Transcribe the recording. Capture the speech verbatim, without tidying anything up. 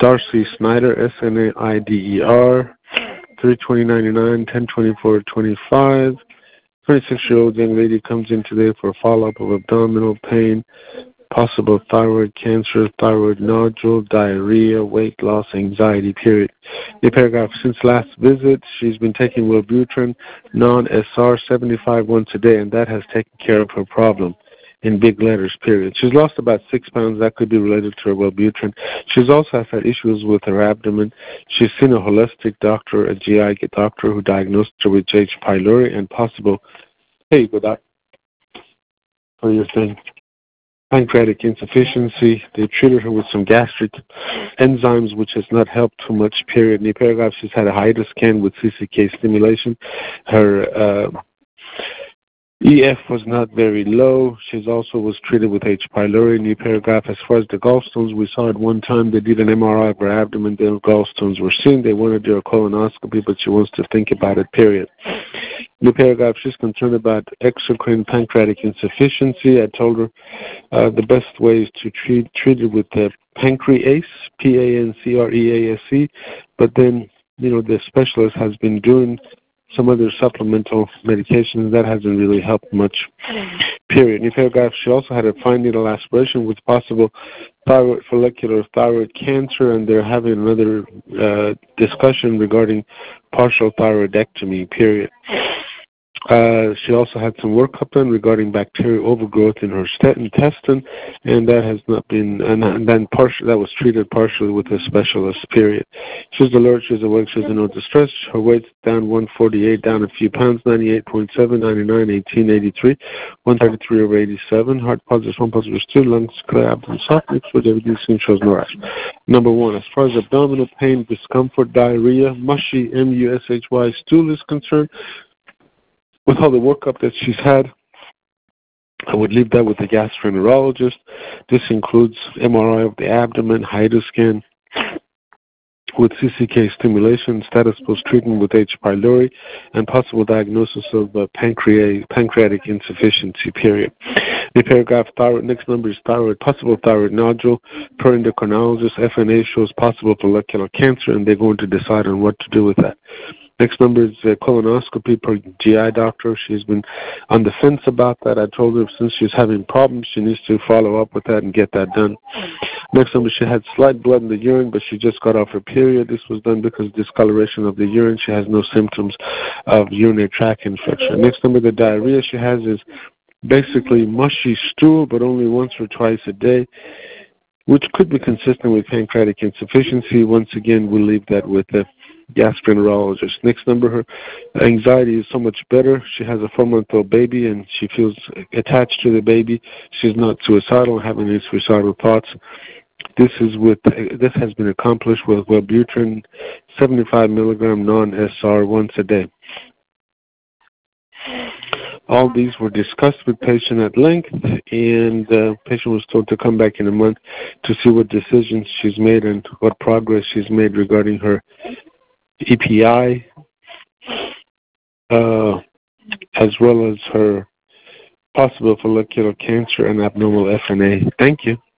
Darcy Snyder, S N A I D E R, three twenty ninety-nine, ten twenty-four twenty-five. twenty-six-year-old young lady comes in today for a follow-up of abdominal pain, possible thyroid cancer, thyroid nodule, diarrhea, weight loss, anxiety, period. The paragraph, since last visit, she's been taking Wellbutrin, non-S R, seventy-five once a day, and that has taken care of her problem. In big letters, period. She's lost about six pounds. That could be related to her Wellbutrin. She's also has had issues with her abdomen. She's seen a holistic doctor, a G I doctor, who diagnosed her with H. pylori and possible, hey, go doc, for your thing, pancreatic insufficiency. They treated her with some gastric enzymes, which has not helped too much, period. In the paragraph, she's had a HIDA scan with C C K stimulation. Her uh, E F was not very low. She also was treated with H. pylori. In the paragraph, as far as the gallstones, we saw at one time they did an M R I of her abdomen. The gallstones were seen. They wanted to do a colonoscopy, but she wants to think about it, period. In the paragraph, she's concerned about exocrine pancreatic insufficiency. I told her uh, the best way is to treat, treat it with the Pancrease, P A N C R E A S E, but then, you know, the specialist has been doing some other supplemental medications. That hasn't really helped much, period. In the paragraph, she also had a fine needle aspiration with possible thyroid follicular thyroid cancer, and they're having another uh, discussion regarding partial thyroidectomy, period. Uh, she also had some workup done regarding bacterial overgrowth in her st- intestine, and that has not been, and, and then partial, that was treated partially with a specialist, period. She's alert, she's awake, she's in no distress. Her weight's down one forty-eight, down a few pounds, ninety-eight point seven, ninety-nine, eighteen, eighty-three, one thirty-three over eighty-seven. Heart positive, one positive, two, lungs clear, abdomen soft, mixed with everything seen shows no rash. Number one, as far as abdominal pain, discomfort, diarrhea, mushy, M U S H Y stool is concerned, with all the workup that she's had, I would leave that with the gastroenterologist. This includes M R I of the abdomen, HIDA scan with C C K stimulation, status post-treatment with H. pylori, and possible diagnosis of uh, pancreatic, pancreatic insufficiency, period. The paragraph, thyroid, next number is thyroid, possible thyroid nodule. Per endocrinologist, F N A shows possible follicular cancer, and they're going to decide on what to do with that. Next number is uh, colonoscopy per G I doctor. She's been on the fence about that. I told her since she's having problems, she needs to follow up with that and get that done. Next number, she had slight blood in the urine, but she just got off her period. This was done because of discoloration of the urine. She has no symptoms of urinary tract infection. Next number, the diarrhea she has is basically mushy stool, but only once or twice a day, which could be consistent with pancreatic insufficiency. Once again, we'll leave that with the gastroenterologist. Next number, her anxiety is so much better. She has a four-month-old baby, and she feels attached to the baby. She's not suicidal, having any suicidal thoughts. This is with this has been accomplished with Wellbutrin, seventy-five milligram non-S R once a day. All these were discussed with patient at length, and the patient was told to come back in a month to see what decisions she's made and what progress she's made regarding her E P I, uh, as well as her possible follicular cancer and abnormal F N A. Thank you.